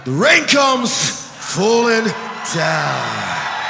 The rain comes falling down.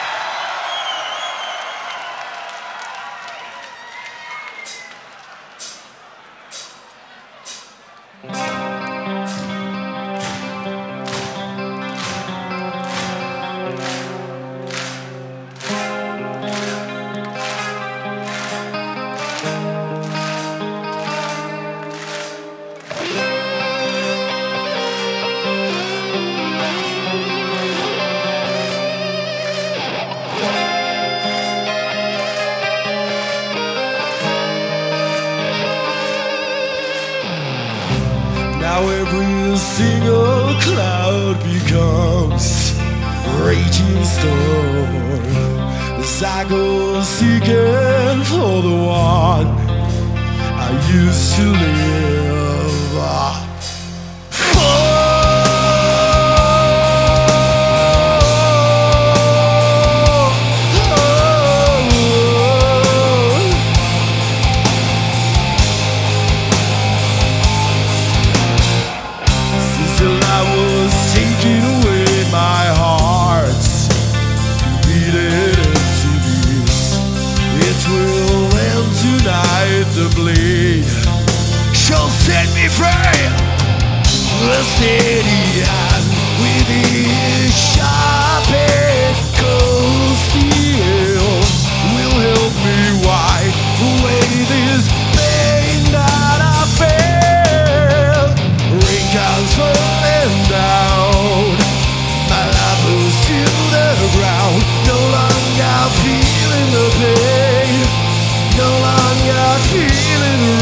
Now every single cloud becomes a raging storm as I go seeking for the one I used to live for. Till I was taking away my heart, beating into this. It will end tonight, the blade shall set me free. A steady hand with the sharp and cold steel will help me wipe away this pain that I feel. Rain comes falling down, my life moves to the ground. No longer feeling the pain, no longer feeling the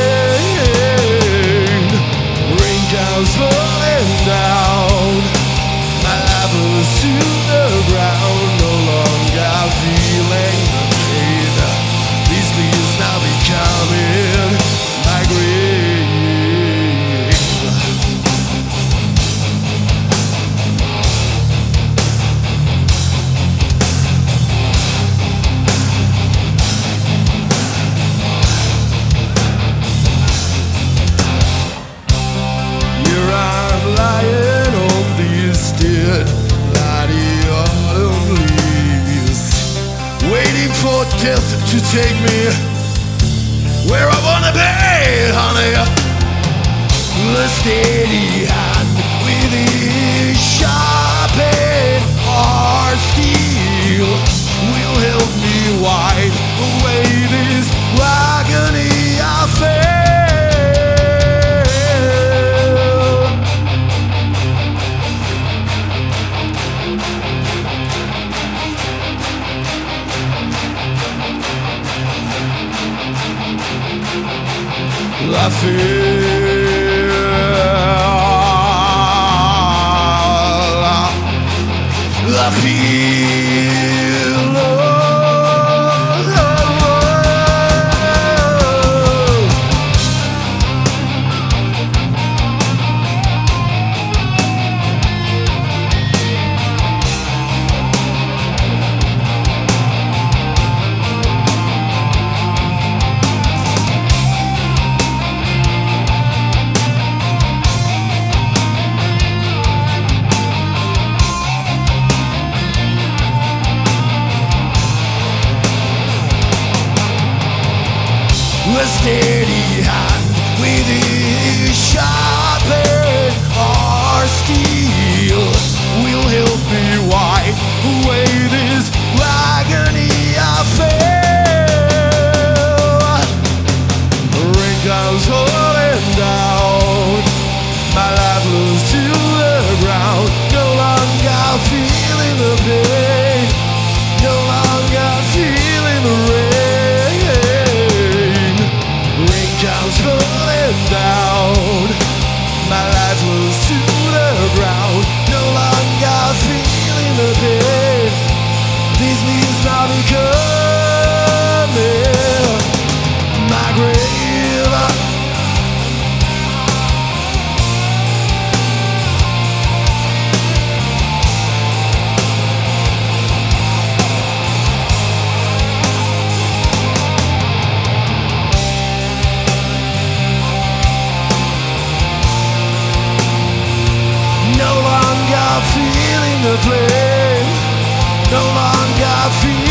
rain. Rain comes falling down, my life moves to the ground. No longer feeling the pain. These leaves now becoming my grave. For death to take me where I wanna be, honey. A steady hand with the sharp and hard steel will help me wipe away this agony I feel. I feel, I feel, a steady hand with the sharp and hard steel will help me wipe away this agony I feel. Rain comes falling down, my life moves to the ground. No longer feeling the pain, no longer feeling the rain. Comes falling down, my life moves to the ground. No longer feeling the pain, the flame. No longer feel